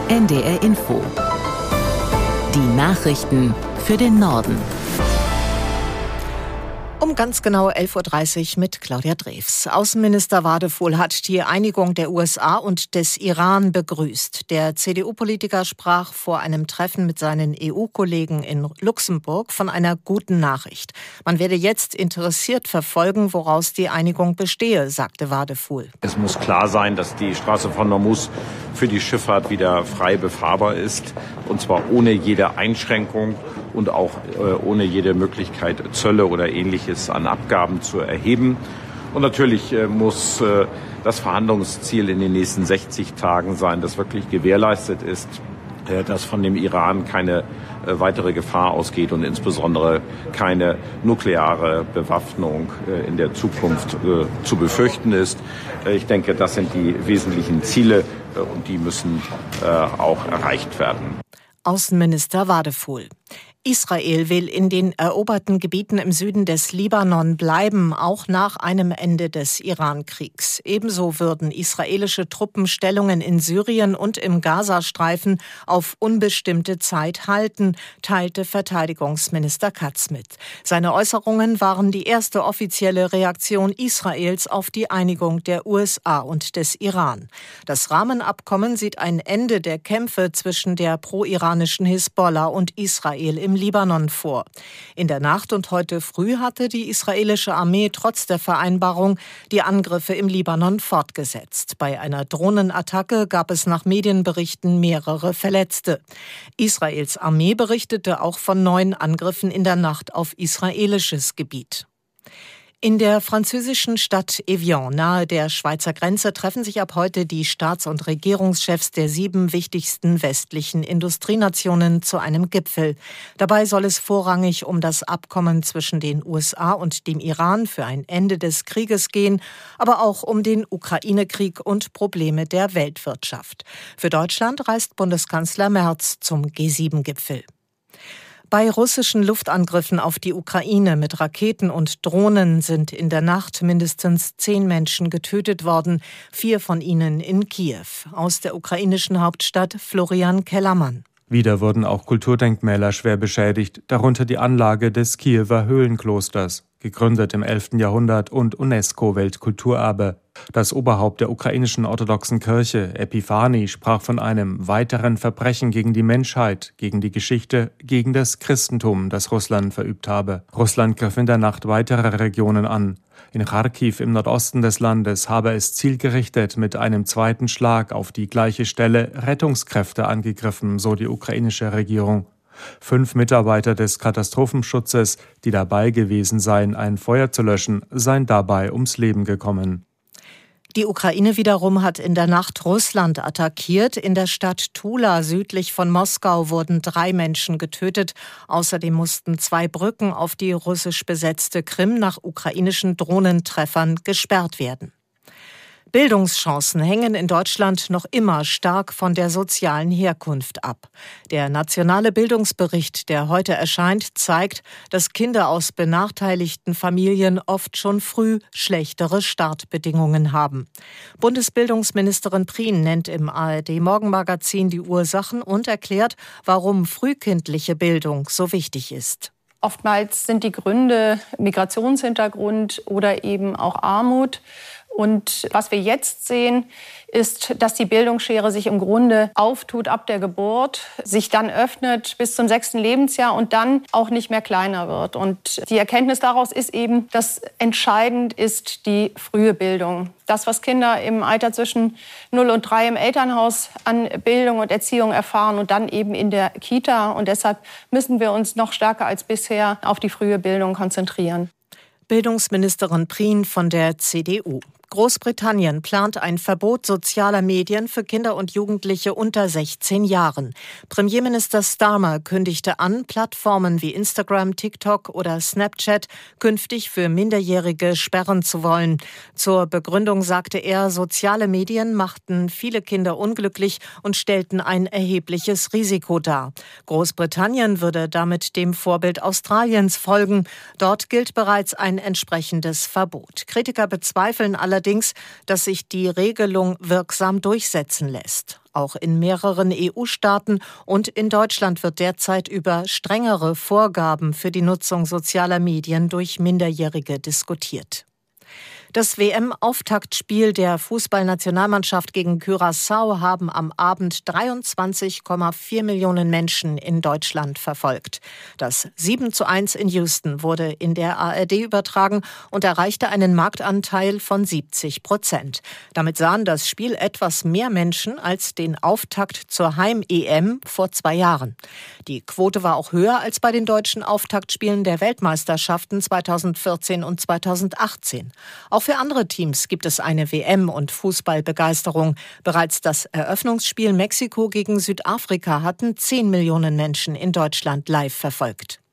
NDR Info. Die Nachrichten für den Norden. Um ganz genau 11.30 Uhr mit Claudia Drews. Außenminister Wadefuhl hat die Einigung der USA und des Iran begrüßt. Der CDU-Politiker sprach vor einem Treffen mit seinen EU-Kollegen in Luxemburg von einer guten Nachricht. Man werde jetzt interessiert verfolgen, woraus die Einigung bestehe, sagte Wadefuhl. Es muss klar sein, dass die Straße von Hormuz für die Schifffahrt wieder frei befahrbar ist, und zwar ohne jede Einschränkung und auch ohne jede Möglichkeit, Zölle oder Ähnliches an Abgaben zu erheben. Und natürlich muss das Verhandlungsziel in den nächsten 60 Tagen sein, das wirklich gewährleistet ist, dass von dem Iran keine weitere Gefahr ausgeht und insbesondere keine nukleare Bewaffnung in der Zukunft zu befürchten ist. Ich denke, das sind die wesentlichen Ziele und die müssen auch erreicht werden. Außenminister Wadefuhl. Israel will in den eroberten Gebieten im Süden des Libanon bleiben, auch nach einem Ende des Iran-Kriegs. Ebenso würden israelische Truppen Stellungen in Syrien und im Gazastreifen auf unbestimmte Zeit halten, teilte Verteidigungsminister Katz mit. Seine Äußerungen waren die erste offizielle Reaktion Israels auf die Einigung der USA und des Iran. Das Rahmenabkommen sieht ein Ende der Kämpfe zwischen der pro-iranischen Hisbollah und Israel im Libanon vor. In der Nacht und heute früh hatte die israelische Armee trotz der Vereinbarung die Angriffe im Libanon fortgesetzt. Bei einer Drohnenattacke gab es nach Medienberichten mehrere Verletzte. Israels Armee berichtete auch von 9 Angriffen in der Nacht auf israelisches Gebiet. In der französischen Stadt Evian nahe der Schweizer Grenze treffen sich ab heute die Staats- und Regierungschefs der 7 wichtigsten westlichen Industrienationen zu einem Gipfel. Dabei soll es vorrangig um das Abkommen zwischen den USA und dem Iran für ein Ende des Krieges gehen, aber auch um den Ukraine-Krieg und Probleme der Weltwirtschaft. Für Deutschland reist Bundeskanzler Merz zum G7-Gipfel. Bei russischen Luftangriffen auf die Ukraine mit Raketen und Drohnen sind in der Nacht mindestens 10 Menschen getötet worden, 4 von ihnen in Kiew. Aus der ukrainischen Hauptstadt Florian Kellermann. Wieder wurden auch Kulturdenkmäler schwer beschädigt, darunter die Anlage des Kiewer Höhlenklosters, gegründet im 11. Jahrhundert und UNESCO-Weltkulturerbe. Das Oberhaupt der ukrainischen orthodoxen Kirche, Epiphani, sprach von einem weiteren Verbrechen gegen die Menschheit, gegen die Geschichte, gegen das Christentum, das Russland verübt habe. Russland griff in der Nacht weitere Regionen an. In Charkiw im Nordosten des Landes habe es zielgerichtet mit einem zweiten Schlag auf die gleiche Stelle Rettungskräfte angegriffen, so die ukrainische Regierung. 5 Mitarbeiter des Katastrophenschutzes, die dabei gewesen seien, ein Feuer zu löschen, seien dabei ums Leben gekommen. Die Ukraine wiederum hat in der Nacht Russland attackiert. In der Stadt Tula südlich von Moskau wurden 3 Menschen getötet. Außerdem mussten 2 Brücken auf die russisch besetzte Krim nach ukrainischen Drohnentreffern gesperrt werden. Bildungschancen hängen in Deutschland noch immer stark von der sozialen Herkunft ab. Der nationale Bildungsbericht, der heute erscheint, zeigt, dass Kinder aus benachteiligten Familien oft schon früh schlechtere Startbedingungen haben. Bundesbildungsministerin Prien nennt im ARD-Morgenmagazin die Ursachen und erklärt, warum frühkindliche Bildung so wichtig ist. Oftmals sind die Gründe Migrationshintergrund oder eben auch Armut. Und was wir jetzt sehen, ist, dass die Bildungsschere sich im Grunde auftut ab der Geburt, sich dann öffnet bis zum 6. Lebensjahr und dann auch nicht mehr kleiner wird. Und die Erkenntnis daraus ist eben, dass entscheidend ist die frühe Bildung. Das, was Kinder im Alter zwischen 0 und 3 im Elternhaus an Bildung und Erziehung erfahren und dann eben in der Kita. Und deshalb müssen wir uns noch stärker als bisher auf die frühe Bildung konzentrieren. Bildungsministerin Prien von der CDU. Großbritannien plant ein Verbot sozialer Medien für Kinder und Jugendliche unter 16 Jahren. Premierminister Starmer kündigte an, Plattformen wie Instagram, TikTok oder Snapchat künftig für Minderjährige sperren zu wollen. Zur Begründung sagte er, soziale Medien machten viele Kinder unglücklich und stellten ein erhebliches Risiko dar. Großbritannien würde damit dem Vorbild Australiens folgen. Dort gilt bereits ein entsprechendes Verbot. Kritiker bezweifeln allerdings, dass sich die Regelung wirksam durchsetzen lässt. auch in mehreren EU-Staaten, und in Deutschland wird derzeit über strengere Vorgaben für die Nutzung sozialer Medien durch Minderjährige diskutiert. Das WM-Auftaktspiel der Fußballnationalmannschaft gegen Curaçao haben am Abend 23,4 Millionen Menschen in Deutschland verfolgt. Das 7:1 in Houston wurde in der ARD übertragen und erreichte einen Marktanteil von 70%. Damit sahen das Spiel etwas mehr Menschen als den Auftakt zur Heim-EM vor 2 Jahren. Die Quote war auch höher als bei den deutschen Auftaktspielen der Weltmeisterschaften 2014 und 2018. Auch für andere Teams gibt es eine WM- und Fußballbegeisterung. Bereits das Eröffnungsspiel Mexiko gegen Südafrika hatten 10 Millionen Menschen in Deutschland live verfolgt.